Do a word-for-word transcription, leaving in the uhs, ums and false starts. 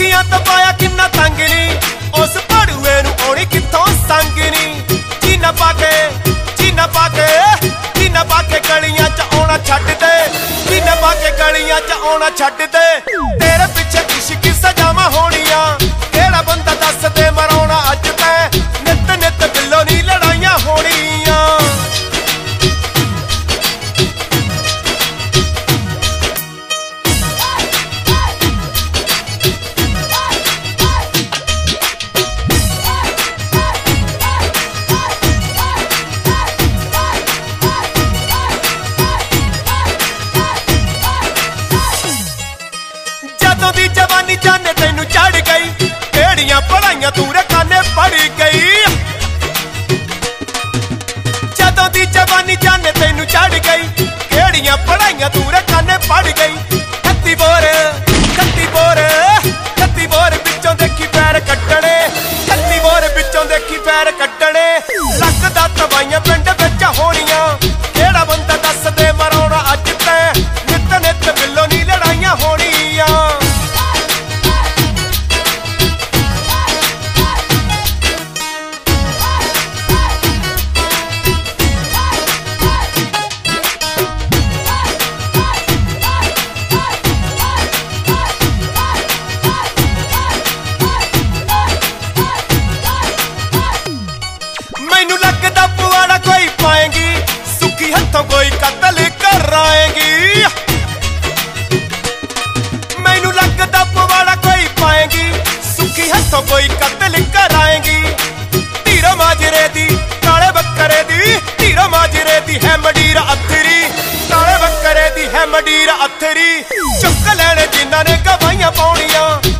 ठगियां तो पाया किन्ना तंग नी, उस भाड़ुए नूं आउणी कित्थों संग नी। जीना पाके जीना पाके जीना पाके गलियां च आउणा छड्ड दे, जीना पाके गलियां च आउणा छड्ड दे। तेरे पिछे इश्क सजावां होणियां, केड़ा बंदा दस दे मराउणा अज तैं। नित नित बिल्लो नी लड़ाइयां होणियां। जदों दी जवानी जाने तैनू चढ़ गई, केड़ियां पढ़ाइयां तू रखाने पढ़ गई। जदों दी जवानी जाने तैनू चढ़ गई, केड़ियां पढ़ाइयां तू रखाने पढ़ गई। खत्ती बोर खत्ती बोर खत्ती बोर बिचों देखी पैर कट्टणे, खत्ती बोर बिचों देखी पैर कट्टणे। लगदा तबाइयां पिंड विच होणियां, केड़ा बंदा दस दे मराउणा अज तैं। नित नित बिल्लो नी लड़ाइयां होणियां। मैनू लगदा पुआड़ा कोई पाएंगी, सुखी हथों कोई कतल कराएंगी। मैनू लगदा पुआड़ा कोई पाएंगी, सुखी हथों कोई कतल कराएंगी। हीरो माजरे दी काले बकरे दी, हीरो माजरे दी है मंडीर अथरी, काले बकरे दी है मंडीर अथरी। चुक लैणे जिन्हां ने गवाहियां पाउणियां,